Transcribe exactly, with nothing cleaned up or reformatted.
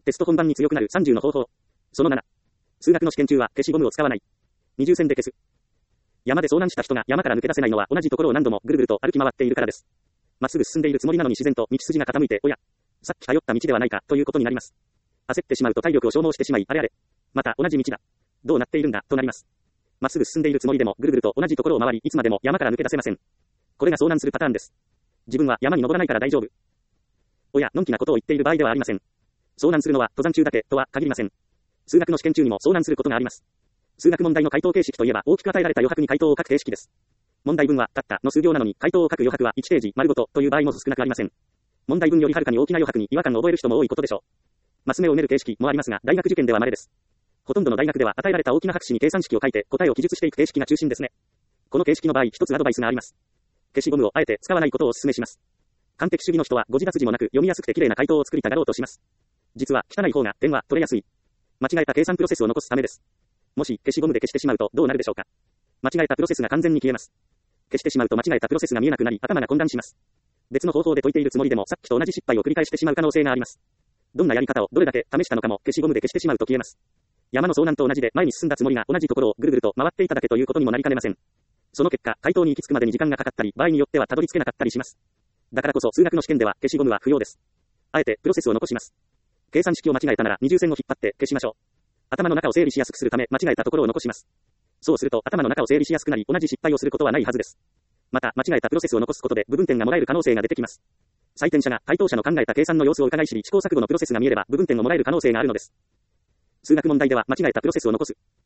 テスト本番に強くなるさんじゅうの方法。そのなな。数学の試験中は消しゴムを使わない。二重線で消す。山で遭難した人が山から抜け出せないのは同じところを何度もぐるぐると歩き回っているからです。まっすぐ進んでいるつもりなのに自然と道筋が傾いて、おや、さっき通った道ではないかということになります。焦ってしまうと体力を消耗してしまい、あれあれ。また同じ道だ。どうなっているんだとなります。まっすぐ進んでいるつもりでもぐるぐると同じところを回り、いつまでも山から抜け出せません。これが遭難するパターンです。自分は山に登らないから大丈夫。おや、のんきなことを言っている場合ではありません。遭難するのは登山中だけとは限りません。数学の試験中にも遭難することがあります。数学問題の回答形式といえば大きく与えられた余白に回答を書く形式です。問題文はたったの数行なのに回答を書く余白はいちページ丸ごとという場合も少なくありません。問題文よりはるかに大きな余白に違和感を覚える人も多いことでしょう。マス目を埋める形式もありますが、大学受験では稀です。ほとんどの大学では与えられた大きな白紙に計算式を書いて答えを記述していく形式が中心ですね。この形式の場合、一つアドバイスがあります。消しゴムをあえて使わないことをお勧めします。完璧主義の人は誤字脱字もなく読みやすくて綺麗な回答を作りたがろうとします。実は汚い方が点は取れやすい。間違えた計算プロセスを残すためです。もし消しゴムで消してしまうとどうなるでしょうか。間違えたプロセスが完全に消えます。消してしまうと間違えたプロセスが見えなくなり頭が混乱します。別の方法で解いているつもりでもさっきと同じ失敗を繰り返してしまう可能性があります。どんなやり方をどれだけ試したのかも消しゴムで消してしまうと消えます。山の遭難と同じで前に進んだつもりが同じところをぐるぐると回っていただけということにもなりかねません。その結果、回答に行き着くまでに時間がかかったり、場合によってはたどり着けなかったりします。だからこそ数学の試験では消しゴムは不要です。あえてプロセスを残します。計算式を間違えたなら二重線を引っ張って消しましょう。頭の中を整理しやすくするため間違えたところを残します。そうすると頭の中を整理しやすくなり同じ失敗をすることはないはずです。また間違えたプロセスを残すことで部分点がもらえる可能性が出てきます。採点者が回答者の考えた計算の様子を伺い知り試行錯誤のプロセスが見えれば部分点をもらえる可能性があるのです。数学問題では間違えたプロセスを残す。